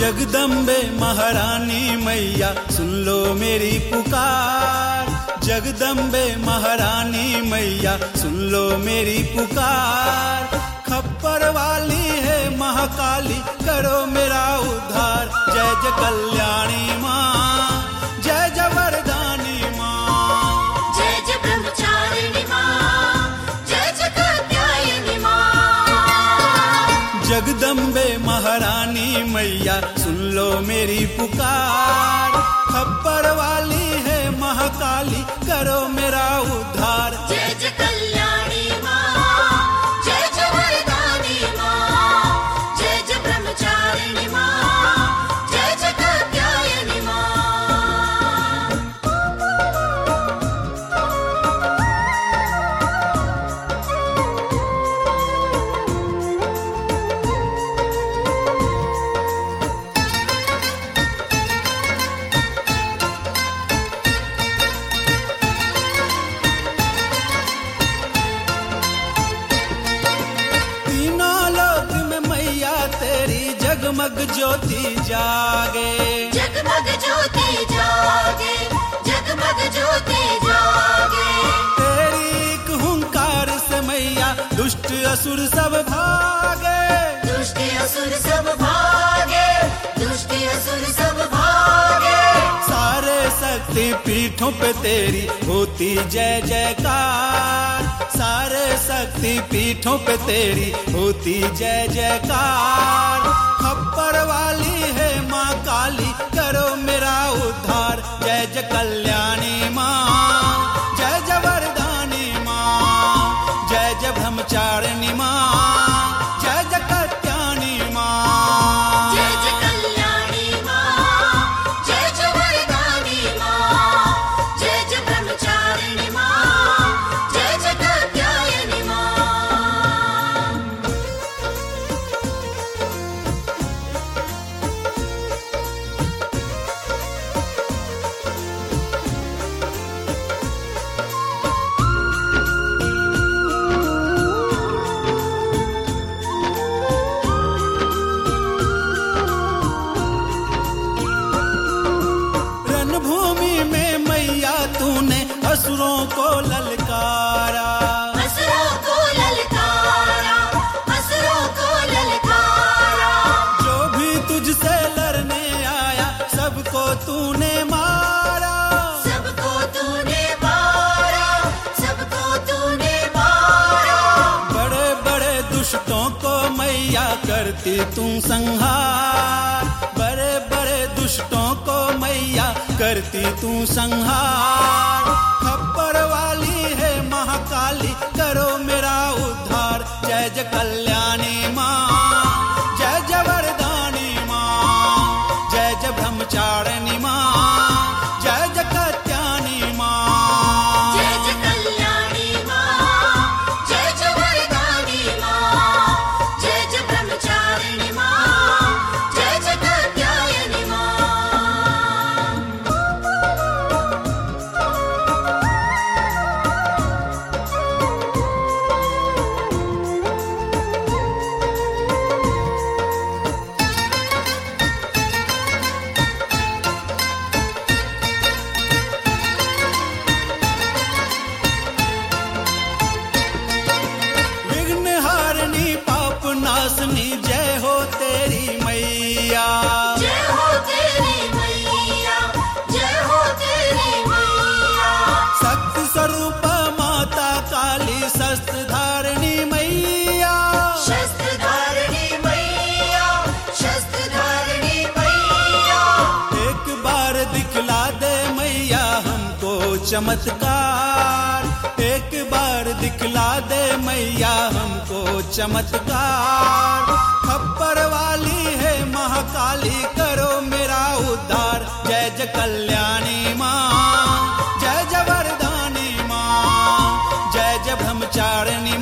जगदम्बे महारानी मैया सुन लो मेरी पुकार, जगदम्बे महारानी मैया सुन लो मेरी पुकार। खप्पर वाली है महाकाली करो मेरा उद्धार, जय जय कल्याणी माँ, जय जय वरदानी माँ, जय जय ब्रह्मचारिणी माँ, जय जय कात्यायनी माँ। जगदम्बे महारानी मैया सुन लो मेरी पुकार। खप्पर वाली है महाकाली करो मेरा उद्धार, जय जय कल्याणी माँ, जय जय वरदानी माँ, जय जय ब्रह्मचारिणी माँ, जय जय कात्यायनी माँ। जगमग ज्योति जागे, जगमग ज्योति जागे, जगमग ज्योति जागे। तेरी एक हुंकार से मैया दुष्ट असुर सब भागे, दुष्ट असुर सब भागे, दुष्ट असुर सब भागे। सारे शक्ति पीठों पे तेरी होती जय जयकार, सारे शक्ति पीठों पे तेरी होती जय जयकार। खप्पर वाली है माँ काली करो मेरा उद्धार, जय जय कल्याणी माँ, जय जय वरदानी माँ, जय जय ब्रह्मचारिणी माँ, जय जय कात्यायनी माँ। जय जय कल्याणी माँ, जय जय वरदानी माँ, जय जय ब्रह्मचारिणी माँ, जय जय कात्यायनी माँ। रणभूमि में मैया तूने असुरों को ललकारा, असुरों को ललकारा, असुरों को ललकारा। जो भी तुझसे लड़ने आया सबको तूने मारा, सबको तूने मारा, सबको तूने मारा। बड़े बड़े दुष्टों को मैया करती तू संहार, बड़े बड़े दुष्टों को मैया करती तू संहार। खप्पर वाली है महाकाली करो मेरा उद्धार, जय जय कल्याणी माँ, जय जय वरदानी माँ, जय जय ब्रह्मचारिणी माँ, जय जय कात्यायनी माँ। जय जय कल्याणी माँ, जय जय वरदानी माँ, जय जय ब्रह्मचारिणी माँ, जय जय कात्यायनी माँ। विघ्नहारिणी पाप नाशनी जय हो तेरी मैया, जय हो तेरी मैया, जय हो तेरी मैया। शक्ति स्वरूप माता काली शस्त्र धारिणी मैया, शस्त्र धारिणी मैया, शस्त्र धारिणी मैया। एक बार दिखला दे मैया हमको चमत्कार, एक बार दिखला दे मैया हमको चमत्कार। खप्पर वाली है महाकाली करो मेरा उद्धार, जय जय कल्याणी माँ, जय जय वरदानी माँ, जय जय ब्रह्मचारिणी